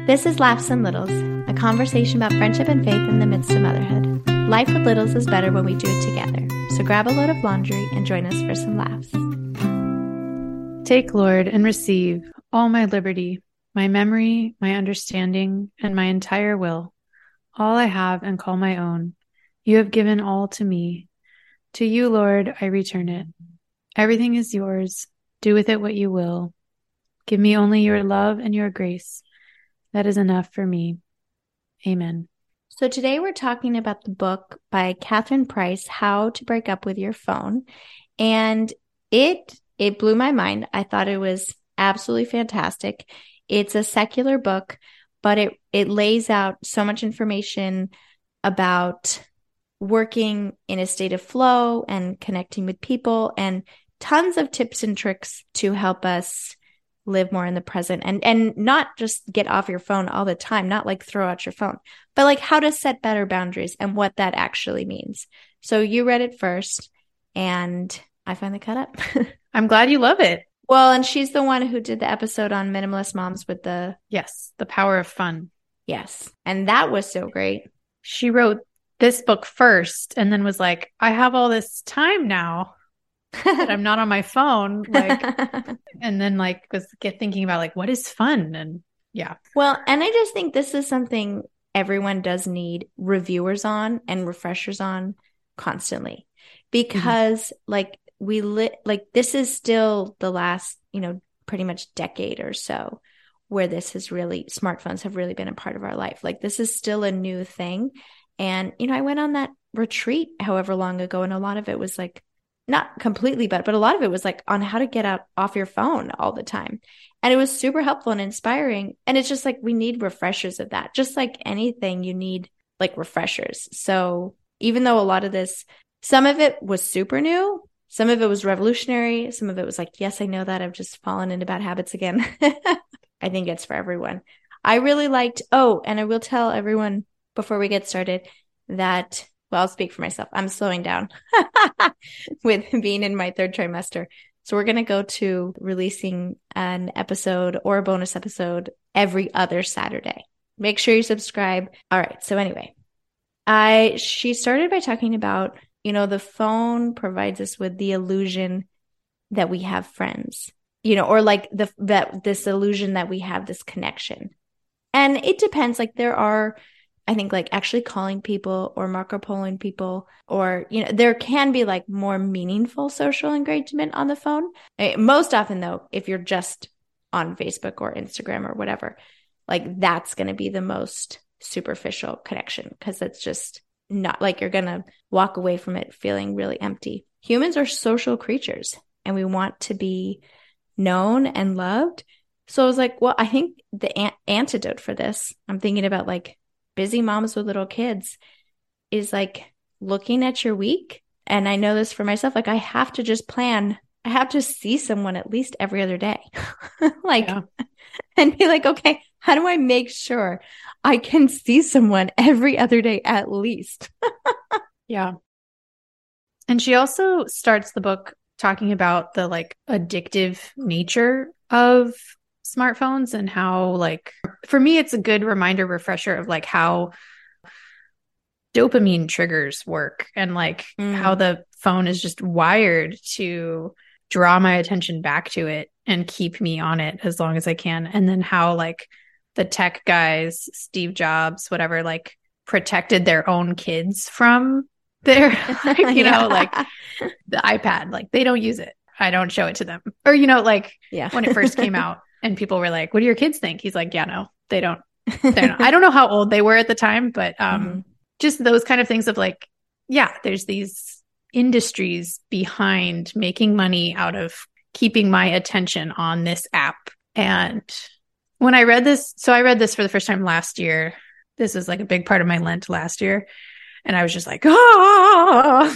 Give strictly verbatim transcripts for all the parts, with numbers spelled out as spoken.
This is Laughs and Littles, a conversation about friendship and faith in the midst of motherhood. Life with littles is better when we do it together, so grab a load of laundry and join us for some laughs. Take, Lord, and receive all my liberty, my memory, my understanding, and my entire will, all I have and call my own. You have given all to me. To you, Lord, I return it. Everything is yours. Do with it what you will. Give me only your love and your grace. That is enough for me. Amen. So today we're talking about the book by Catherine Price, How to Break Up with Your Phone. And it it blew my mind. I thought it was absolutely fantastic. It's a secular book, but it, it lays out so much information about working in a state of flow and connecting with people, and tons of tips and tricks to help us live more in the present and, and not just get off your phone all the time, not like throw out your phone, but like how to set better boundaries and what that actually means. So you read it first and I finally caught up. I'm glad you love it. Well, and she's the one who did the episode on minimalist moms with the... Yes, the power of fun. Yes. And that was so great. She wrote this book first and then was like, I have all this time now that I'm not on my phone. Like, and then like was get thinking about like, what is fun? And yeah. Well, and I just think this is something everyone does need reviewers on and refreshers on constantly, because mm-hmm. like we lit, like this is still the last, you know, pretty much decade or so where this has really, smartphones have really been a part of our life. Like this is still a new thing. And, you know, I went on that retreat however long ago, and a lot of it was like, not completely, but, but a lot of it was like on how to get out off your phone all the time. And it was super helpful and inspiring. And it's just like, we need refreshers of that. Just like anything, you need like refreshers. So even though a lot of this, some of it was super new, some of it was revolutionary, some of it was like, yes, I know that I've just fallen into bad habits again. I think it's for everyone. I really liked, oh, and I will tell everyone before we get started that, well, I'll speak for myself. I'm slowing down with being in my third trimester. So we're going to go to releasing an episode or a bonus episode every other Saturday. Make sure you subscribe. All right. So anyway, I, she started by talking about, you know, the phone provides us with the illusion that we have friends, you know, or like the, that this illusion that we have this connection. And it depends. Like there are, I think like actually calling people or Marco Poloing people, or, you know, there can be like more meaningful social engagement on the phone. Most often though, if you're just on Facebook or Instagram or whatever, like that's going to be the most superficial connection, because it's just not like you're going to walk away from it feeling really empty. Humans are social creatures and we want to be known and loved. So I was like, well, I think the an- antidote for this, I'm thinking about like busy moms with little kids, is like looking at your week. And I know this for myself, like I have to just plan, I have to see someone at least every other day, like, yeah. And be like, okay, how do I make sure I can see someone every other day at least? Yeah. And she also starts the book talking about the like addictive nature of smartphones and how, like, for me, it's a good reminder, refresher of like how dopamine triggers work, and like mm. how the phone is just wired to draw my attention back to it and keep me on it as long as I can. And then how like the tech guys, Steve Jobs, whatever, like protected their own kids from their, like, you yeah. know, like the iPad, like they don't use it. I don't show it to them. Or, you know, like yeah. when it first came out and people were like, what do your kids think? He's like, yeah, no, they don't. They're not. I don't know how old they were at the time, but um, mm-hmm. just those kind of things of like, yeah, there's these industries behind making money out of keeping my attention on this app. And when I read this, so I read this for the first time last year. This is like a big part of my Lent last year. And I was just like, ah,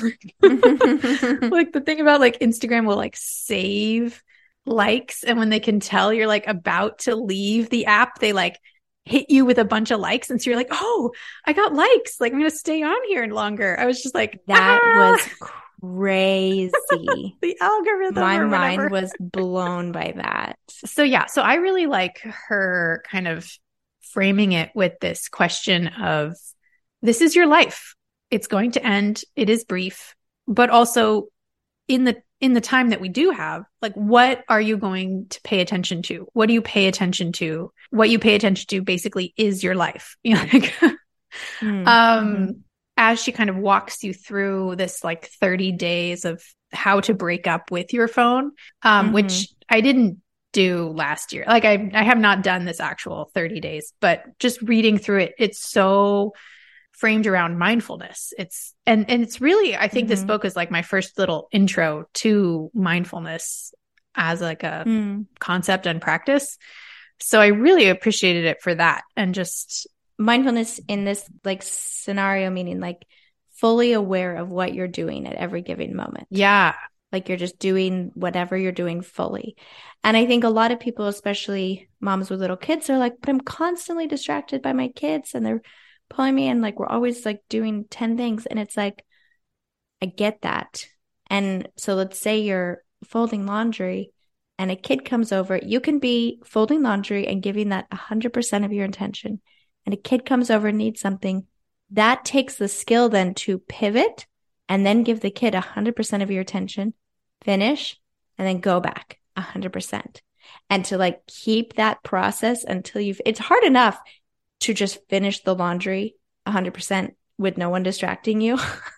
like the thing about like Instagram will like save likes. And when they can tell you're like about to leave the app, they like hit you with a bunch of likes. And so you're like, oh, I got likes. Like I'm going to stay on here longer. I was just like, that ah! was crazy. The algorithm. My mind was blown by that. So yeah. So I really like her kind of framing it with this question of, this is your life. It's going to end. It is brief, but also in the, in the time that we do have, like, what are you going to pay attention to? What do you pay attention to? What you pay attention to basically is your life. You know, like, mm-hmm. um, as she kind of walks you through this like thirty days of how to break up with your phone, um, mm-hmm. which I didn't do last year. Like I, I have not done this actual thirty days, but just reading through it, it's so framed around mindfulness. It's, and, and it's really, I think mm-hmm. this book is like my first little intro to mindfulness as like a mm. concept and practice. So I really appreciated it for that. And just mindfulness in this like scenario, meaning like fully aware of what you're doing at every given moment. Yeah. Like you're just doing whatever you're doing fully. And I think a lot of people, especially moms with little kids, are like, but I'm constantly distracted by my kids and they're pulling me and like, we're always like doing ten things. And it's like, I get that. And so let's say you're folding laundry and a kid comes over, you can be folding laundry and giving that one hundred percent of your attention. And a kid comes over and needs something. That takes the skill then to pivot and then give the kid one hundred percent of your attention, finish, and then go back one hundred percent. And to like keep that process until you've, it's hard enough to just finish the laundry one hundred percent with no one distracting you.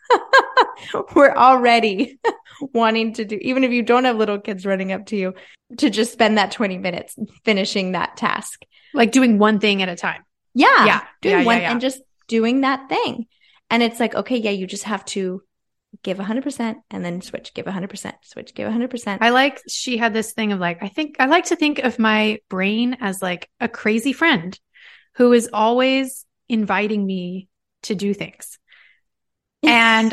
We're already wanting to do, even if you don't have little kids running up to you, to just spend that twenty minutes finishing that task. Like doing one thing at a time. Yeah. Yeah. Doing yeah, one yeah, yeah. and just doing that thing. And it's like, okay, yeah, you just have to give one hundred percent and then switch, give one hundred percent, switch, give one hundred percent. I like, she had this thing of like, I think, I like to think of my brain as like a crazy friend who is always inviting me to do things. And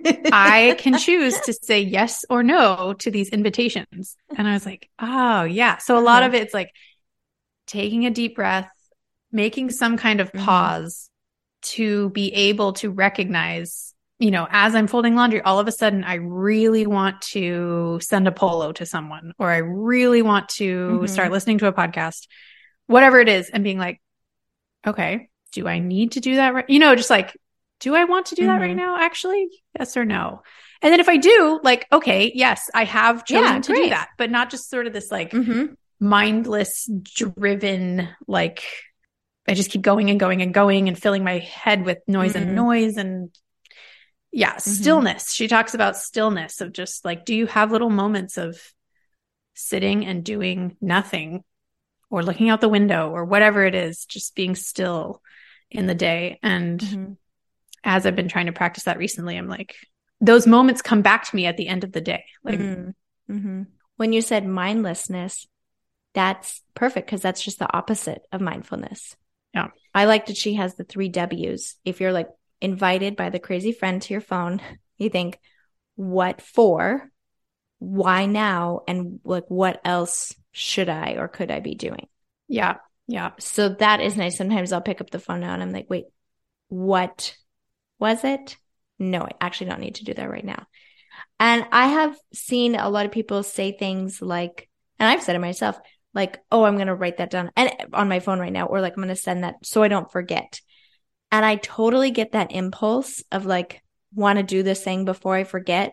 I can choose to say yes or no to these invitations. And I was like, oh yeah. So a lot uh-huh. of it's like taking a deep breath, making some kind of pause mm-hmm. to be able to recognize, you know, as I'm folding laundry, all of a sudden I really want to send a polo to someone, or I really want to mm-hmm. start listening to a podcast, whatever it is, and being like, okay, do I need to do that right? You know, just like, do I want to do mm-hmm. that right now? Actually, yes or no? And then if I do, like, okay, yes, I have chosen yeah, to great. do that, but not just sort of this like mm-hmm. mindless driven, like I just keep going and going and going and filling my head with noise mm-hmm. and noise and yeah, mm-hmm. stillness. She talks about stillness of just like, do you have little moments of sitting and doing nothing or looking out the window or whatever it is, just being still in the day. And mm-hmm. as I've been trying to practice that recently, I'm like, those moments come back to me at the end of the day. Like mm-hmm. Mm-hmm. When you said mindlessness, that's perfect because that's just the opposite of mindfulness. Yeah. I like that she has the three W's. If you're like invited by the crazy friend to your phone, you think, what for? Why now? And like, what else should I or could I be doing? Yeah. Yeah. So that is nice. Sometimes I'll pick up the phone now and I'm like, wait, what was it? No, I actually don't need to do that right now. And I have seen a lot of people say things like, and I've said it myself, like, oh, I'm going to write that down and on my phone right now, or like, I'm going to send that so I don't forget. And I totally get that impulse of like, want to do this thing before I forget.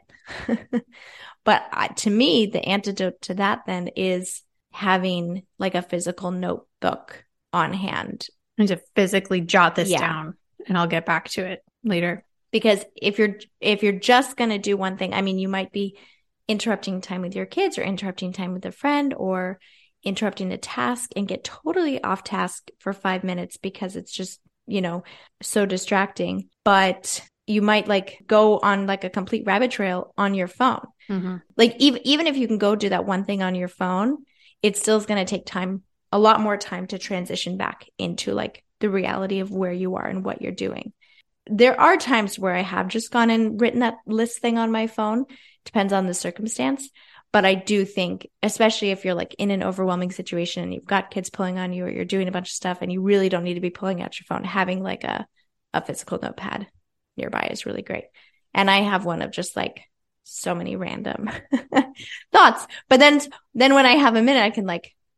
But I, to me, the antidote to that then is having like a physical notebook on hand. And to physically jot this yeah. down, and I'll get back to it later. Because if you're, if you're just going to do one thing, I mean, you might be interrupting time with your kids or interrupting time with a friend or interrupting a task and get totally off task for five minutes because it's just, you know, so distracting. But you might like go on like a complete rabbit trail on your phone. Mm-hmm. Like even, even if you can go do that one thing on your phone, it still is going to take time, a lot more time to transition back into like the reality of where you are and what you're doing. There are times where I have just gone and written that list thing on my phone. Depends on the circumstance. But I do think, especially if you're like in an overwhelming situation and you've got kids pulling on you or you're doing a bunch of stuff and you really don't need to be pulling out your phone, having like a, a physical notepad nearby is really great. And I have one of just like so many random thoughts. But then, then when I have a minute, I can like,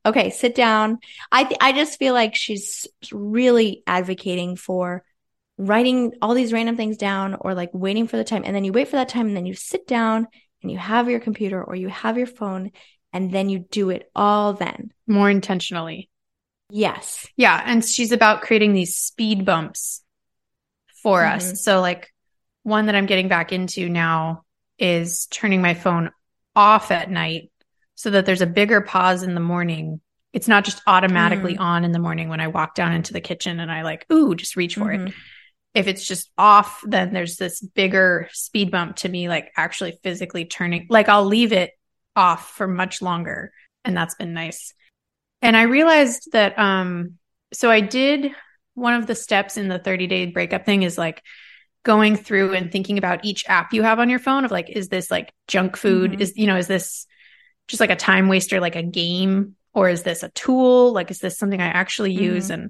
Okay, sit down. I th- I just feel like she's really advocating for writing all these random things down or like waiting for the time. And then you wait for that time and then you sit down and you have your computer or you have your phone and then you do it all then. More intentionally. Yes. Yeah. And she's about creating these speed bumps for mm-hmm. us. So like one that I'm getting back into now is turning my phone off at night so that there's a bigger pause in the morning. It's not just automatically mm. on in the morning when I walk down into the kitchen and I like, ooh, just reach for mm-hmm. it. If it's just off, then there's this bigger speed bump to me, like actually physically turning, like I'll leave it off for much longer. And that's been nice. And I realized that, um, so I did one of the steps in the thirty day breakup thing is like going through and thinking about each app you have on your phone of like, is this like junk food? Mm-hmm. Is, you know, is this just like a time waster, like a game? Or is this a tool? Like, is this something I actually use? Mm-hmm. And,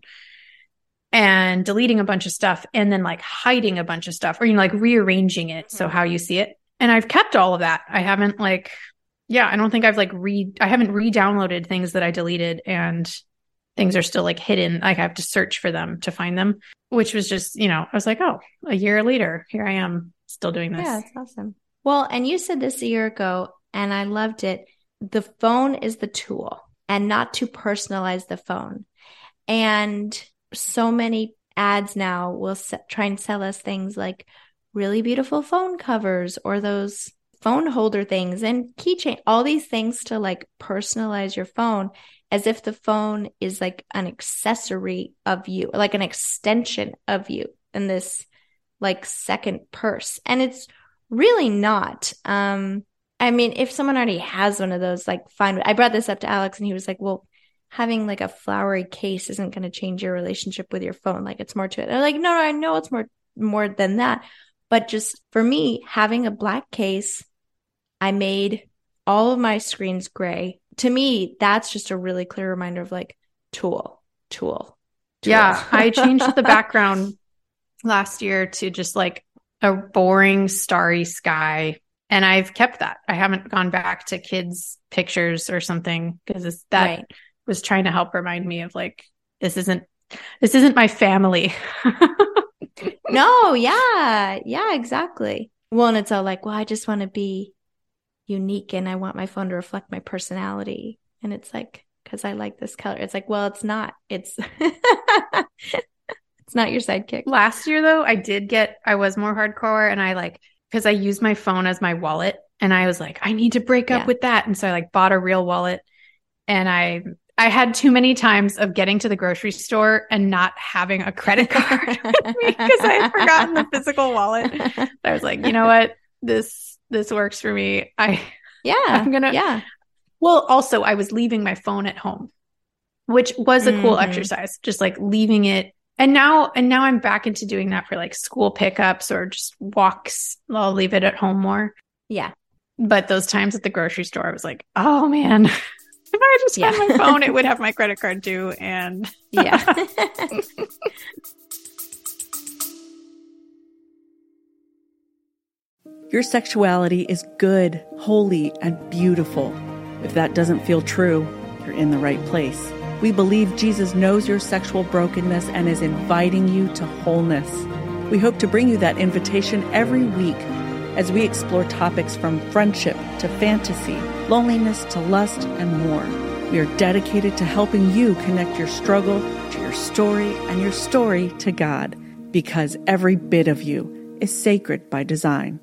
and deleting a bunch of stuff and then like hiding a bunch of stuff or, you know, like rearranging it. Mm-hmm. So how you see it. And I've kept all of that. I haven't like, yeah, I don't think I've like re, I haven't re-downloaded things that I deleted and things are still like hidden. Like I have to search for them to find them, which was just, you know, I was like, oh, a year later, here I am still doing this. Yeah, that's awesome. Well, and you said this a year ago and I loved it. The phone is the tool and not to personalize the phone. And so many ads now will se- try and sell us things like really beautiful phone covers or those phone holder things and keychain, all these things to like personalize your phone as if the phone is like an accessory of you, like an extension of you in this like second purse. And it's really not. Um, I mean, if someone already has one of those, like fine. I brought this up to Alex and he was like, well, having like a flowery case isn't going to change your relationship with your phone. Like it's more to it. And I'm like, no, no, I know it's more, more than that. But just for me, having a black case, I made all of my screens gray. To me, that's just a really clear reminder of like tool, tool, tool. Yeah. I changed the background last year to just like a boring starry sky. And I've kept that. I haven't gone back to kids' pictures or something because that right. was trying to help remind me of like, this isn't, this isn't my family. No. Yeah. Yeah, exactly. Well, and it's all like, well, I just want to be unique and I want my phone to reflect my personality. And it's like, because I like this color. It's like, well, it's not. It's it's not your sidekick. Last year, though, I did get, I was more hardcore and I like, because I used my phone as my wallet and I was like, I need to break up yeah. with that. And so I like bought a real wallet and I I had too many times of getting to the grocery store and not having a credit card with me because I had forgotten the physical wallet. I was like, you know what? This this works for me. I yeah, I'm gonna yeah. Well, also I was leaving my phone at home, which was a mm-hmm. cool exercise, just like leaving it. And now and now I'm back into doing that for like school pickups or just walks. I'll leave it at home more. Yeah. But those times at the grocery store, I was like, oh man. If I just had yeah. my phone, it would have my credit card too. And yeah. Your sexuality is good, holy, and beautiful. If that doesn't feel true, you're in the right place. We believe Jesus knows your sexual brokenness and is inviting you to wholeness. We hope to bring you that invitation every week as we explore topics from friendship to fantasy, loneliness to lust, and more. We are dedicated to helping you connect your struggle to your story and your story to God, because every bit of you is sacred by design.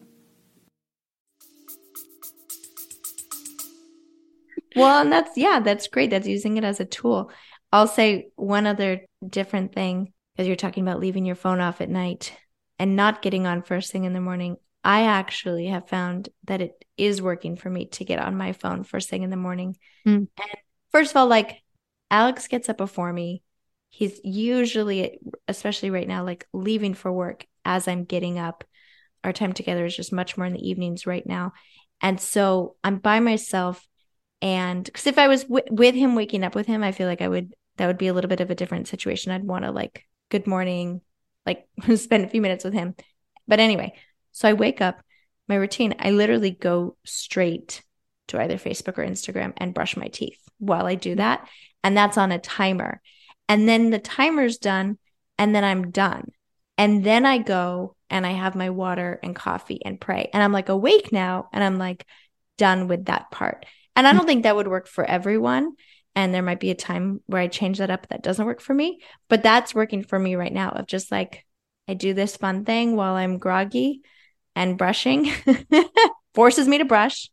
Well, and that's, yeah, that's great. That's using it as a tool. I'll say one other different thing, because you're talking about leaving your phone off at night and not getting on first thing in the morning. I actually have found that it is working for me to get on my phone first thing in the morning. Mm. And first of all, like Alex gets up before me. He's usually, especially right now, like leaving for work as I'm getting up. Our time together is just much more in the evenings right now. And so I'm by myself. And because if I was w- with him, waking up with him, I feel like I would, that would be a little bit of a different situation. I'd want to like, good morning, like spend a few minutes with him. But anyway, so I wake up, my routine, I literally go straight to either Facebook or Instagram and brush my teeth. while I do that. And that's on a timer. And then the timer's done and then I'm done. And then I go and I have my water and coffee and pray. And I'm like awake now and I'm like done with that part. And I don't think that would work for everyone. And there might be a time where I change that up that doesn't work for me. But that's working for me right now of just like, I do this fun thing while I'm groggy and brushing. Forces me to brush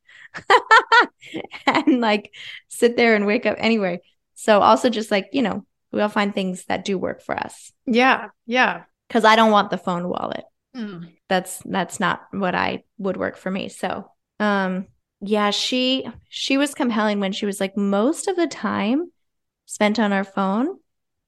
and like sit there and wake up anyway. So also just like, you know, we all find things that do work for us. Yeah. Yeah. Because I don't want the phone wallet. Mm. That's that's not what I would work for me. So um yeah, she she was compelling when she was like, most of the time spent on our phone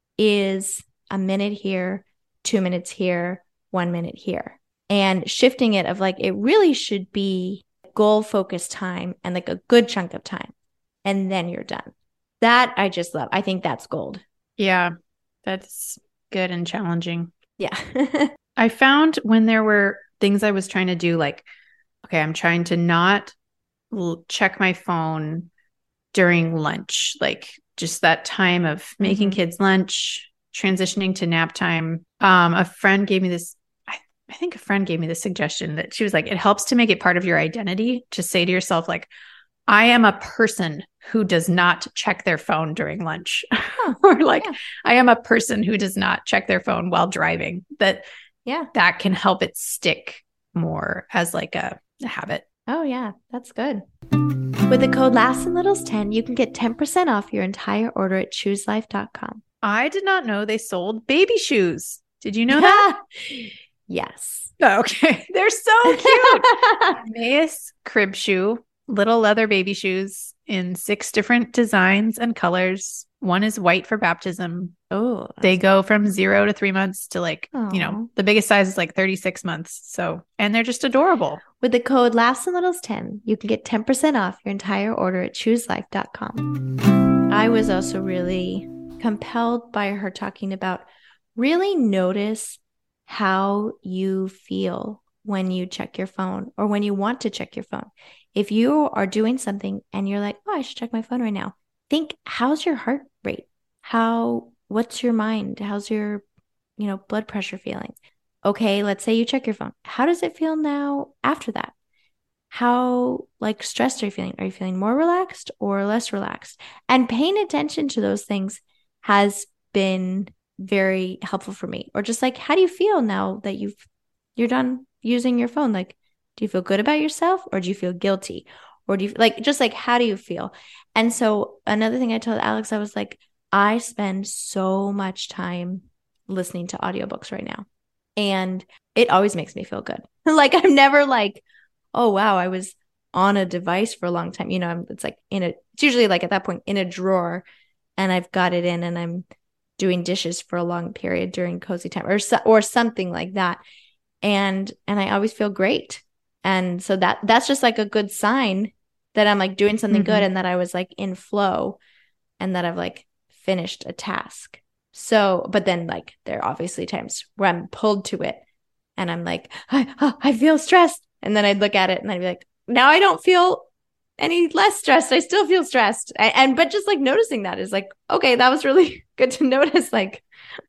is a minute here, two minutes here, one minute here. And shifting it of like, it really should be goal focused time and like a good chunk of time. And then you're done. That I just love. I think that's gold. Yeah, that's good and challenging. Yeah. I found when there were things I was trying to do, like, okay, I'm trying to not l- check my phone during lunch, like just that time of making Mm-hmm. kids lunch, transitioning to nap time. Um, a friend gave me this, I, I think a friend gave me this suggestion that she was like, it helps to make it part of your identity to say to yourself, like, I am a person who does not check their phone during lunch. Huh. Or like, Yeah. I am a person who does not check their phone while driving. That Yeah. that can help it stick more as like a, a habit. Oh, yeah. That's good. With the code Laughs and Littles ten, you can get ten percent off your entire order at choose life dot com. I did not know they sold baby shoes. Did you know that? Yes. Oh, okay. They're so cute. Emmaus crib shoe, little leather baby shoes in six different designs and colors. One is white for baptism. Oh, They go from zero to three months to like, Aw. you know, the biggest size is like thirty-six months. So, and they're just adorable. with the code Laughs and Littles ten, you can get ten percent off your entire order at choose life dot com. I was also really compelled by her talking about really notice how you feel when you check your phone or when you want to check your phone. If you are doing something and you're like, oh, I should check my phone right now, think, how's your heart rate? How, what's your mind? How's your, you know, blood pressure feeling? Okay, let's say you check your phone. How does it feel now after that? How like stressed are you feeling? Are you feeling more relaxed or less relaxed? And paying attention to those things has been very helpful for me. Or just like, how do you feel now that you've you're done using your phone? Like, do you feel good about yourself or do you feel guilty? Or do you like just like how do you feel? And so another thing I told Alex, I was like, I spend so much time listening to audiobooks right now. And it always makes me feel good. Like I'm never like, oh wow, I was on a device for a long time. You know, I'm, it's like in a it's usually like at that point in a drawer and I've got it in and I'm doing dishes for a long period during cozy time or so, or something like that. And and I always feel great. And so that that's just like a good sign that I'm like doing something Mm-hmm. good and that I was like in flow and that I've like finished a task. So, but then like there are obviously times where I'm pulled to it and I'm like, I, oh, I feel stressed. And then I'd look at it and I'd be like, now I don't feel any less stressed. I still feel stressed. And, and but just like noticing that is like, okay, that was really good to notice. Like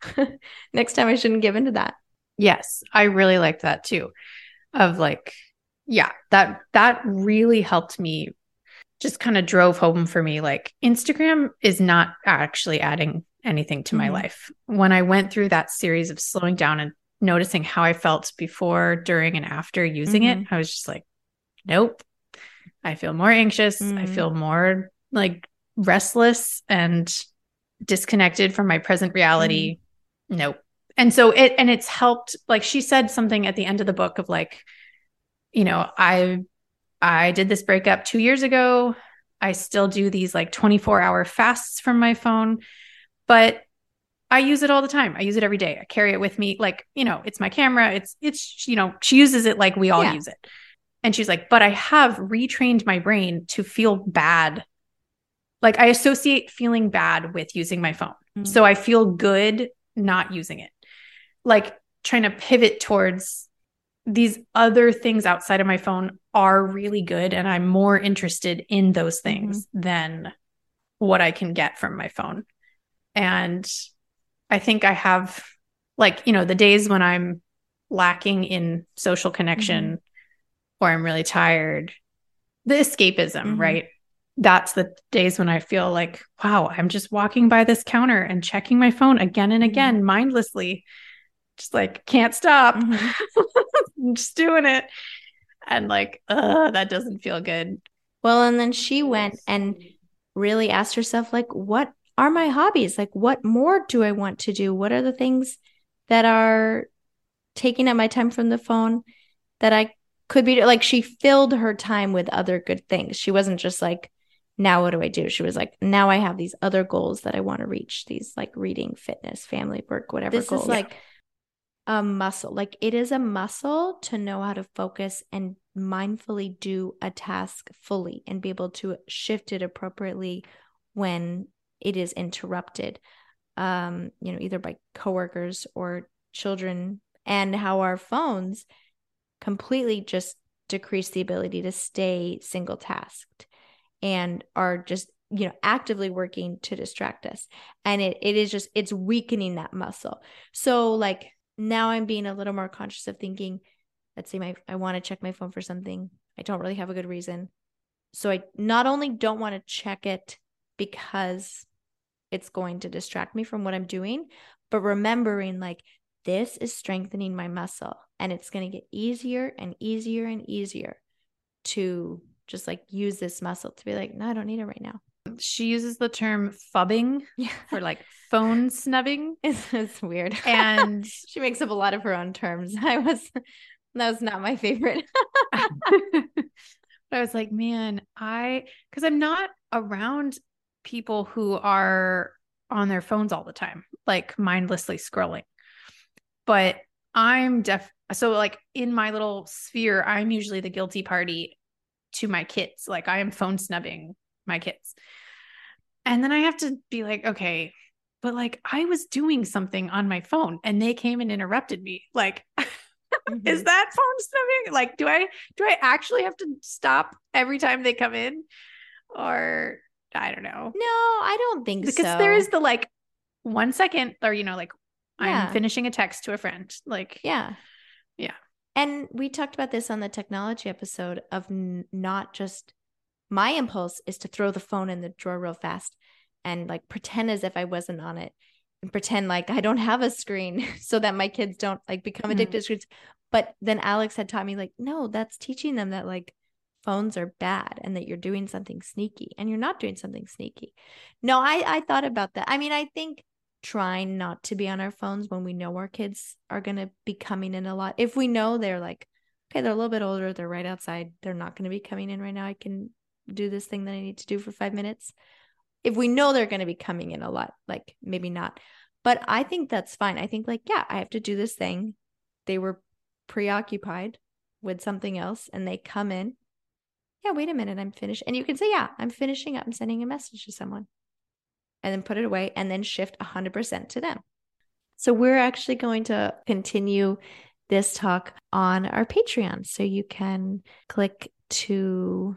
next time I shouldn't give into that. Yes, I really liked that too. Of like, yeah, that that really helped me. Just kind of drove home for me. Like Instagram is not actually adding anything to my Mhm. life. When I went through that series of slowing down and noticing how I felt before, during, and after using Mhm. it, I was just like, nope. I feel more anxious. I Mhm. feel more like restless and disconnected from my present reality. Nope. And so it, and it's helped, like she said something at the end of the book of like, you know, I, I did this breakup two years ago. I still do these like twenty-four hour fasts from my phone, but I use it all the time. I use it every day. I carry it with me. Like, you know, it's my camera. It's, it's, you know, she uses it like we all Yeah. use it. And she's like, but I have retrained my brain to feel bad. Like I associate feeling bad with using my phone. Mhm. So I feel good not using it. Like trying to pivot towards these other things outside of my phone are really good. And I'm more interested in those things than what I can get from my phone. And I think I have, like, you know, the days when I'm lacking in social connection mm-hmm. or I'm really tired, the escapism, mm-hmm. right? That's the days when I feel like, wow, I'm just walking by this counter and checking my phone again and again, mm-hmm. mindlessly, just like, can't stop. Mm-hmm. I'm just doing it. And like, uh, that doesn't feel good. Well, and then she went and really asked herself, like, what are my hobbies? Like, what more do I want to do? What are the things that are taking up my time from the phone that I could be like? She filled her time with other good things. She wasn't just like, now what do I do? She was like, now I have these other goals that I want to reach, these like reading, fitness, family, work, whatever this goals. Is like a muscle. Like, it is a muscle to know how to focus and mindfully do a task fully and be able to shift it appropriately when it is interrupted, um, you know, either by coworkers or children, and how our phones completely just decrease the ability to stay single tasked and are just, you know, actively working to distract us. And it it is just, it's weakening that muscle. So like now I'm being a little more conscious of thinking, let's say my I want to check my phone for something. I don't really have a good reason. So I not only don't want to check it because it's going to distract me from what I'm doing, but remembering like this is strengthening my muscle and it's going to get easier and easier and easier to just like use this muscle to be like, no, I don't need it right now. She uses the term phubbing yeah. for like phone snubbing. It's, it's weird. And she makes up a lot of her own terms. I was, that was not my favorite. But I was like, man, I, cause I'm not around people who are on their phones all the time, like mindlessly scrolling. But I'm def, so like in my little sphere, I'm usually the guilty party to my kids. Like I am phone snubbing my kids. And then I have to be like, okay, but like I was doing something on my phone and they came and interrupted me. Like, mm-hmm. is that phone snubbing? Like, do I, do I actually have to stop every time they come in? Or I don't know. No, I don't think because so. Because there is the like one second or, you know, like yeah. I'm finishing a text to a friend. Like, yeah. Yeah. And we talked about this on the technology episode of n- not just my impulse is to throw the phone in the drawer real fast and like pretend as if I wasn't on it and pretend like I don't have a screen so that my kids don't like become addicted mm-hmm. to screens. But then Alex had taught me like, no, that's teaching them that like phones are bad and that you're doing something sneaky, and you're not doing something sneaky. No, I, I thought about that. I mean, I think trying not to be on our phones when we know our kids are going to be coming in a lot. If we know they're like, okay, they're a little bit older, they're right outside, they're not going to be coming in right now, I can do this thing that I need to do for five minutes. If we know they're going to be coming in a lot, like maybe not. But I think that's fine. I think like, yeah, I have to do this thing. They were preoccupied with something else and they come in. Yeah, wait a minute, I'm finished. And you can say, yeah, I'm finishing up. I'm sending a message to someone. And then put it away and then shift one hundred percent to them. So we're actually going to continue this talk on our Patreon. So you can click to...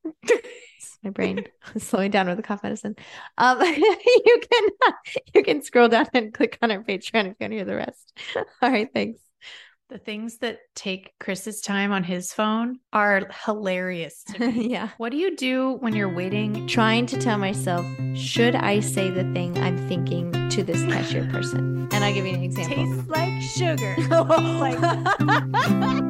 my brain is slowing down with the cough medicine. Um, you can you can scroll down and click on our Patreon if you want to hear the rest. All right, thanks. The things that take Chris's time on his phone are hilarious to me. Yeah. What do you do when you're waiting? Trying to tell myself, should I say the thing I'm thinking to this cashier person? And I'll give you an example. Tastes like sugar. like